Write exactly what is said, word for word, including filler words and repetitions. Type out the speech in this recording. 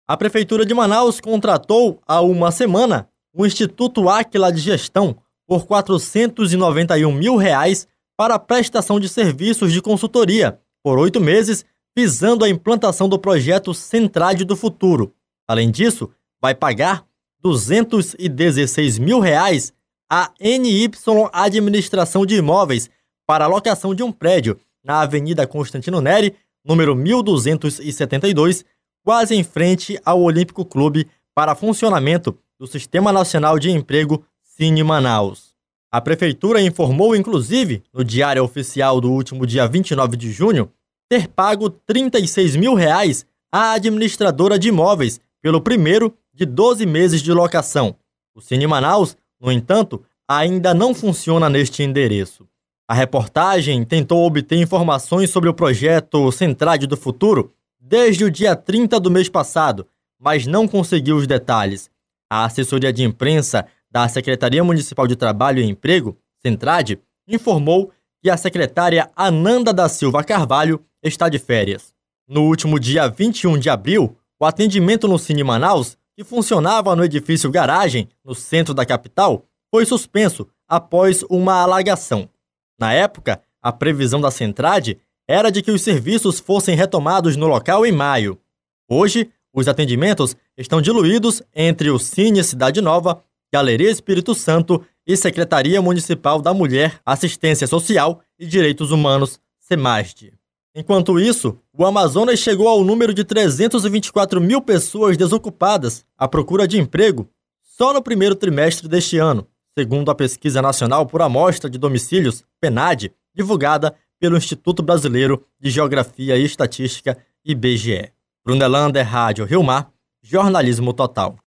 A Prefeitura de Manaus contratou há uma semana o Instituto Áquila de Gestão por quatrocentos e noventa e um mil reais para a prestação de serviços de consultoria por oito meses, visando a implantação do projeto Centrade do Futuro. Além disso, vai pagar duzentos e dezesseis mil reais à N Y Administração de Imóveis para a locação de um prédio na Avenida Constantino Neri, número mil duzentos e setenta e dois, quase em frente ao Olímpico Clube, para funcionamento do Sistema Nacional de Emprego Cine Manaus. A Prefeitura informou, inclusive, no Diário Oficial do último dia vinte e nove de junho, ter pago trinta e seis mil reais à administradora de imóveis pelo primeiro de doze meses de locação. O Cine Manaus, no entanto, ainda não funciona neste endereço. A reportagem tentou obter informações sobre o projeto Centrade do Futuro desde o dia trinta do mês passado, mas não conseguiu os detalhes. A assessoria de imprensa da Secretaria Municipal de Trabalho e Emprego, Centrade, informou que a secretária Ananda da Silva Carvalho está de férias. No último dia vinte e um de abril, o atendimento no Cine Manaus, que funcionava no edifício Garagem, no centro da capital, foi suspenso após uma alagação. Na época, a previsão da Centrade era de que os serviços fossem retomados no local em maio. Hoje, os atendimentos estão diluídos entre o Cine Cidade Nova, Galeria Espírito Santo e Secretaria Municipal da Mulher, Assistência Social e Direitos Humanos, SEMASD. Enquanto isso, o Amazonas chegou ao número de trezentos e vinte e quatro mil pessoas desocupadas à procura de emprego só no primeiro trimestre deste ano, segundo a Pesquisa Nacional por Amostra de Domicílios, PNAD, divulgada pelo Instituto Brasileiro de Geografia e Estatística, I B G E. Brunelander, Rádio Rio Mar, Jornalismo Total.